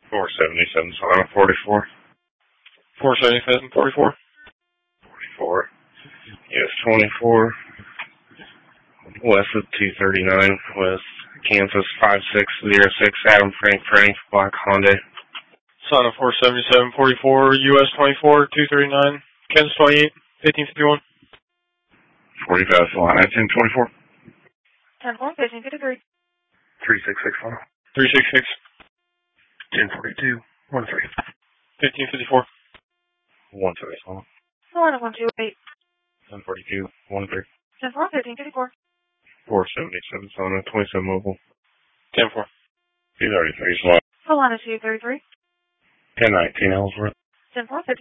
477, Solana 44. 477, 44. 44. Yes, 24. West of 239, West Kansas 5606, Adam Frank, Black Hyundai. Solana 477, 44, US 24, 239, Kansas 28, 1551. 40,000, Solana 1024. 10-4, 1553. 3661. 366, 1042. 13. 1554. 130, Solana. Solana 128. 1042. 13. 10-4, 1554. 477, Solana 27 mobile. 10-4. 233, Solana. Solana 233. 1019, Ellsworth. 10-4,